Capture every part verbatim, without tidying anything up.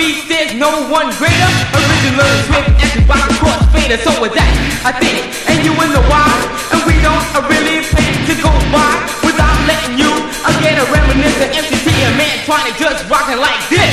beast, there's no one greater. Original swift, anti-rock, crossfader. So with that, I think, and you in the why, and we don't uh, really pay to go by without letting you uh, get a reminiscent M C T, a man trying to just rockin' like this.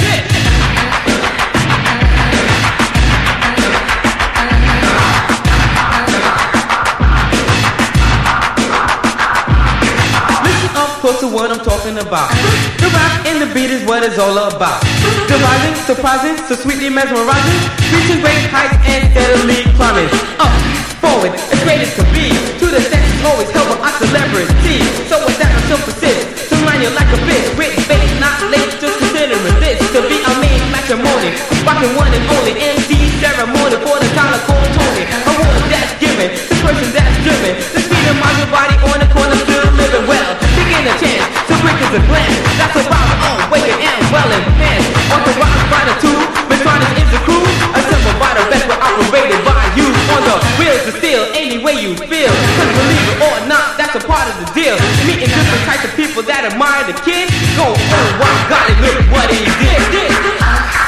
Close to what I'm talking about. The rap and the beat is what it's all about. Devising, surprising, so sweetly mesmerizing, reaching great heights and steadily climbing. Up, forward, as great as could be. To the senses always helping our celebrity. So with that I shall persist, to line you like a fish. With faith, not late, just considering this to be a main matrimony. Rocking one and only M C ceremony for the kind of cold Tony. A woman that's given, the person that's driven. The speed of my body on the corner still living well. A chance to quick as a glance. That's about my own waking and well in pants. On the rock by the two, Metronic is the crew. Assembled by the best, we're operated by you. On the wheels of steel, any way you feel. Cause believe it or not, that's a part of the deal. Meeting different types of people that admire the kid. Go, oh, wow, got it, look what he